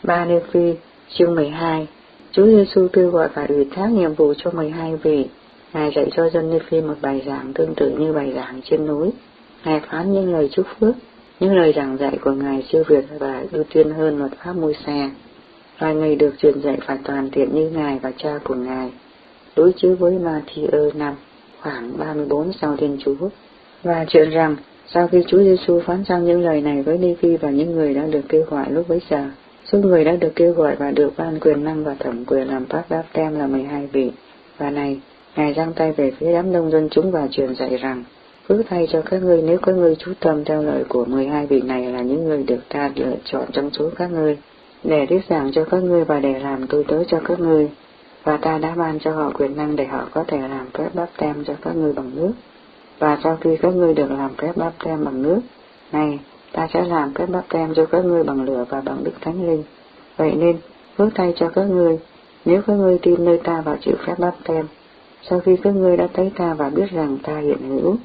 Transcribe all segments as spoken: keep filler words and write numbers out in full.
Ba Nephi, chương mười hai. Chúa Giêsu kêu gọi và ủy thác nhiệm vụ cho mười hai vị. Ngài dạy cho dân Nephi một bài giảng tương tự như bài giảng trên núi. Ngài phán những lời chúc phước, những lời giảng dạy của Ngài siêu việt và ưu tiên hơn luật pháp Môi-se. Loài người được truyền dạy phải toàn thiện như Ngài và Cha của Ngài. Đối chiếu với Ma-thi-ơ năm, khoảng ba mươi bốn sau Thiên Chúa. Và chuyện rằng, sau khi Chúa Giêsu phán xong những lời này với Nephi và những người đã được kêu gọi lúc bấy giờ, số người đã được kêu gọi và được ban quyền năng và thẩm quyền làm pháp đáp tem là mười hai vị. Và này, Ngài giang tay về phía đám đông dân chúng và truyền dạy rằng, phước thay cho các ngươi nếu các ngươi chú tâm theo lời của mười hai vị này là những người được ta lựa chọn trong số các ngươi, để thuyết giảng cho các ngươi và để làm tôi tớ cho các ngươi. Và ta đã ban cho họ quyền năng để họ có thể làm phép báp tem cho các ngươi bằng nước. Và sau khi các ngươi được làm phép báp tem bằng nước, này, ta sẽ làm phép báp tem cho các ngươi bằng lửa và bằng Đức Thánh Linh. Vậy nên, phước thay cho các ngươi, nếu các ngươi tin nơi ta và chịu phép báp tem, sau khi các ngươi đã thấy ta và biết rằng ta hiện hữu.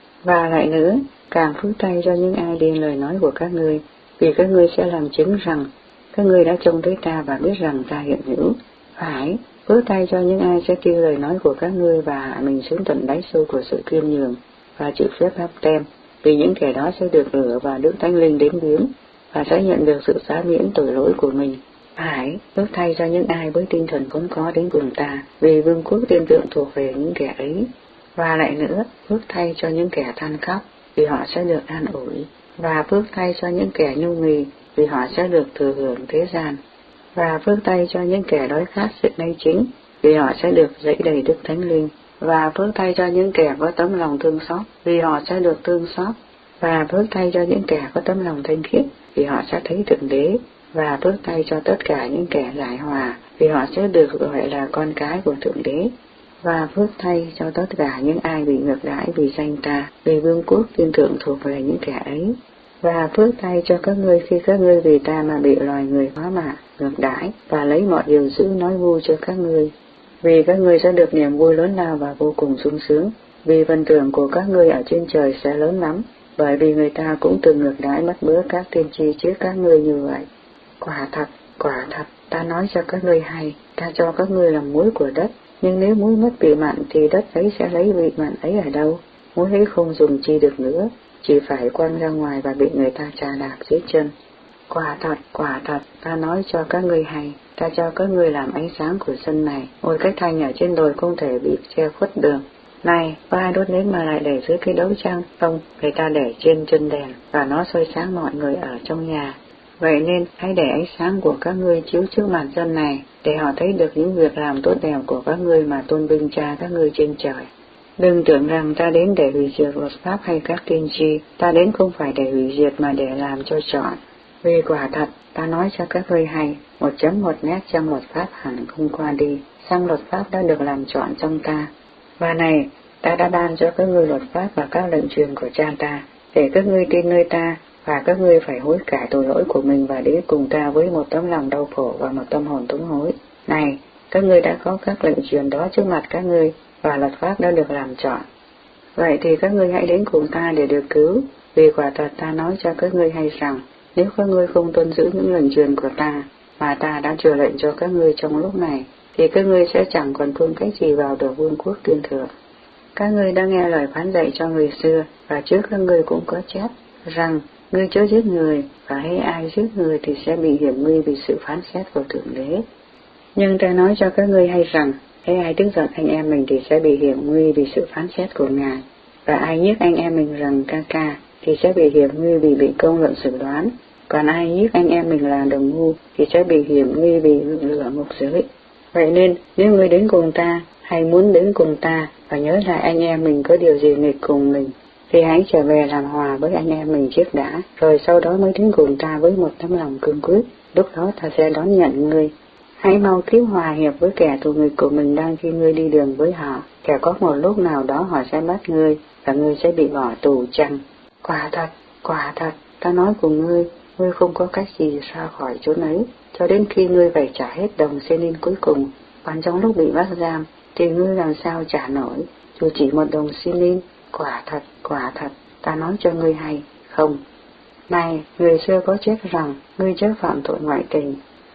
Và lại nữa, càng phước thay cho những ai tin lời nói của các ngươi, vì các ngươi sẽ làm chứng rằng các ngươi đã trông thấy ta và biết rằng ta hiện hữu. Phải, phước thay cho những ai sẽ tin lời nói của các ngươi và hạ mình xuống tận đáy sâu của sự khiêm nhường và chịu phép báp tem, vì những kẻ đó sẽ được lửa và Đức Thánh Linh đến viếng và sẽ nhận được sự xá miễn tội lỗi của mình. Phải, phước thay cho những ai với tinh thần vốn có đến cùng ta, vì vương quốc tiên tượng thuộc về những kẻ ấy. Và lại nữa, phước thay cho những kẻ than khóc, vì họ sẽ được an ủi. Và phước thay cho những kẻ nhu nghì, vì họ sẽ được thừa hưởng thế gian. Và phước thay cho những kẻ đói khát sự nay chính, vì họ sẽ được dẫy đầy Đức Thánh Linh. Và phước thay cho những kẻ có tấm lòng thương xót, vì họ sẽ được thương xót. Và phước thay cho những kẻ có tấm lòng thanh khiết, vì họ sẽ thấy Thượng Đế. Và phước thay cho tất cả những kẻ giải hòa, vì họ sẽ được gọi là con cái của Thượng Đế. Và phước thay cho tất cả những ai bị ngược đãi vì danh ta, vì vương quốc thiên thượng thuộc về những kẻ ấy. Và phước thay cho các ngươi khi các ngươi vì ta mà bị loài người phá mạ, ngược đãi và lấy mọi điều dữ nói vui cho các ngươi. Vì các ngươi sẽ được niềm vui lớn lao và vô cùng sung sướng, vì phần thưởng của các ngươi ở trên trời sẽ lớn lắm, bởi vì người ta cũng từng ngược đãi mất bữa các tiên tri trước các ngươi như vậy. Quả thật, quả thật, ta nói cho các ngươi hay, ta cho các ngươi làm muối của đất, nhưng nếu muối mất vị mặn thì đất ấy sẽ lấy vị mặn ấy ở đâu? Muối ấy không dùng chi được nữa, chỉ phải quăng ra ngoài và bị người ta chà đạp dưới chân. Quả thật, quả thật, ta nói cho các ngươi hay, ta cho các ngươi làm ánh sáng của sân này, một cái thanh ở trên đồi không thể bị che khuất đường. Này, có ai đốt nến mà lại để dưới cái đấu chăng? Không, người ta để trên chân đèn, và nó soi sáng mọi người ở trong nhà. Vậy nên, hãy để ánh sáng của các ngươi chiếu trước mặt dân này, để họ thấy được những việc làm tốt đẹp của các ngươi mà tôn vinh Cha các ngươi trên trời. Đừng tưởng rằng ta đến để hủy diệt luật pháp hay các tiên tri, ta đến không phải để hủy diệt mà để làm cho trọn. Vì quả thật, ta nói cho các ngươi hay, một chấm một nét trong luật pháp hẳn không qua đi, song luật pháp đã được làm trọn trong ta. Và này, ta đã ban cho các ngươi luật pháp và các lệnh truyền của Cha ta, để các ngươi tin nơi ta, và các ngươi phải hối cải tội lỗi của mình và đến cùng ta với một tấm lòng đau khổ và một tâm hồn thống hối. Này, các ngươi đã có các lệnh truyền đó trước mặt các ngươi, và luật pháp đã được làm trọn. Vậy thì các ngươi hãy đến cùng ta để được cứu, vì quả thật ta nói cho các ngươi hay rằng, nếu các ngươi không tuân giữ những lệnh truyền của ta, mà ta đã truyền lệnh cho các ngươi trong lúc này, thì các ngươi sẽ chẳng còn phương cách gì vào được vương quốc thiên thượng. Các ngươi đã nghe lời phán dạy cho người xưa, và trước các ngươi cũng có chép, rằng, ngươi chớ giết người, và hễ ai giết người thì sẽ bị hiểm nguy vì sự phán xét của Thượng Đế. Nhưng ta nói cho các ngươi hay rằng, hễ ai tức giận anh em mình thì sẽ bị hiểm nguy vì sự phán xét của Ngài, và ai nhiếc anh em mình rằng ca ca thì sẽ bị hiểm nguy vì bị công luận xử đoán, còn ai nhiếc anh em mình là đồng ngu thì sẽ bị hiểm nguy vì lửa ngục giới. Vậy nên, nếu ngươi đến cùng ta, hay muốn đến cùng ta, và nhớ lại anh em mình có điều gì nghịch cùng mình, thì hãy trở về làm hòa với anh em mình trước đã, rồi sau đó mới đến cùng ta với một tấm lòng cương quyết, lúc đó ta sẽ đón nhận ngươi. Hãy mau cứu hòa hiệp với kẻ thù nghịch của mình đang khi ngươi đi đường với họ, kẻo có một lúc nào đó họ sẽ bắt ngươi, và ngươi sẽ bị bỏ tù chăng. Quả thật, quả thật, ta nói cùng ngươi, ngươi không có cách gì ra khỏi chốn ấy, cho đến khi ngươi phải trả hết đồng senin cuối cùng, còn trong lúc bị bắt giam, thì ngươi làm sao trả nổi, dù chỉ một đồng senin. Quả thật, quả thật, ta nói cho ngươi hay, không. Này, người xưa có chép rằng, ngươi chớ phạm tội ngoại tình,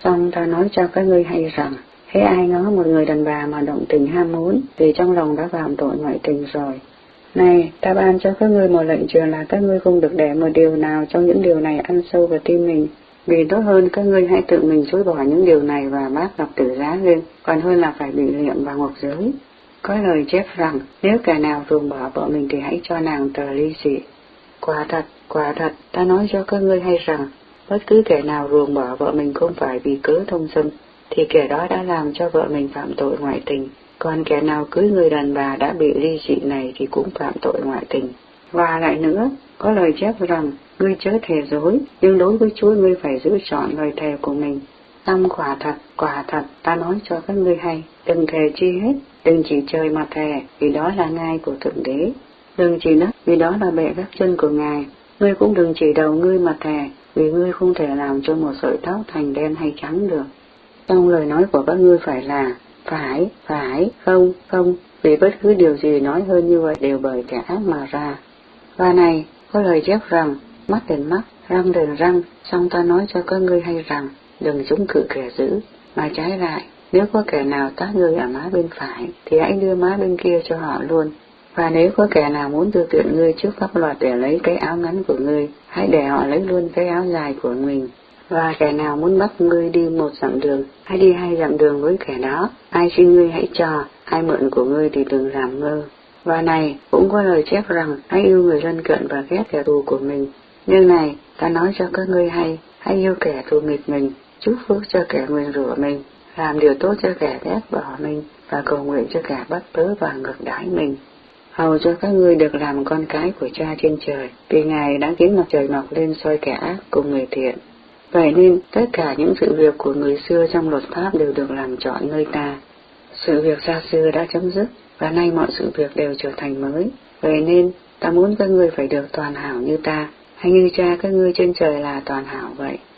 Xong ta nói cho các ngươi hay rằng, hễ ai ngó một người đàn bà mà động tình ham muốn, thì trong lòng đã phạm tội ngoại tình rồi. Này, ta ban cho các ngươi một lệnh truyền là các ngươi không được để một điều nào trong những điều này ăn sâu vào tim mình. Vì tốt hơn các ngươi hãy tự mình chối bỏ những điều này và bác gặp tử giá lên, còn hơn là phải bị liệm vào ngục giới. Có lời chép rằng, nếu kẻ nào ruồng bỏ vợ mình thì hãy cho nàng tờ ly dị. Quả thật, quả thật, ta nói cho các ngươi hay rằng, bất cứ kẻ nào ruồng bỏ vợ mình không phải vì cớ thông dâm, thì kẻ đó đã làm cho vợ mình phạm tội ngoại tình. Còn kẻ nào cưới người đàn bà đã bị ly dị này thì cũng phạm tội ngoại tình. Và lại nữa, có lời chép rằng, ngươi chớ thề dối, nhưng đối với Chúa ngươi phải giữ trọn lời thề của mình. Xong quả thật, quả thật, ta nói cho các ngươi hay, đừng thề chi hết, đừng chỉ trời mà thề, vì đó là ngai của Thượng Đế. Đừng chỉ đất, vì đó là bệ gác chân của Ngài. Ngươi cũng đừng chỉ đầu ngươi mà thề, vì ngươi không thể làm cho một sợi tóc thành đen hay trắng được. Trong lời nói của các ngươi phải là, phải, phải, không, không, vì bất cứ điều gì nói hơn như vậy đều bởi kẻ ác mà ra. Và này, có lời chép rằng, mắt đền mắt, răng đền răng, xong ta nói cho các ngươi hay rằng, đừng chống cự kẻ dữ, mà trái lại, nếu có kẻ nào tát ngươi ở má bên phải, thì hãy đưa má bên kia cho họ luôn. Và nếu có kẻ nào muốn đưa kiện ngươi trước pháp luật để lấy cái áo ngắn của ngươi, hãy để họ lấy luôn cái áo dài của mình. Và kẻ nào muốn bắt ngươi đi một dặm đường, hãy đi hai dặm đường với kẻ đó. Ai xin ngươi hãy cho, ai mượn của ngươi thì đừng làm ngơ. Và này, cũng có lời chép rằng, hãy yêu người lân cận và ghét kẻ thù của mình. Nhưng này, ta nói cho các ngươi hay, hãy yêu kẻ thù nghịch mình, chúc phước cho kẻ nguyền rủa mình, làm điều tốt cho kẻ ghét bỏ mình, và cầu nguyện cho kẻ bắt bớ và ngược đãi mình. Hầu cho các ngươi được làm con cái của Cha trên trời, vì Ngài đã khiến mặt trời mọc lên soi kẻ ác cùng người thiện. Vậy nên, tất cả những sự việc của người xưa trong luật pháp đều được làm trọn nơi ta. Sự việc xa xưa đã chấm dứt, và nay mọi sự việc đều trở thành mới. Vậy nên, ta muốn các ngươi phải được toàn hảo như ta, hay như Cha các ngươi trên trời là toàn hảo vậy.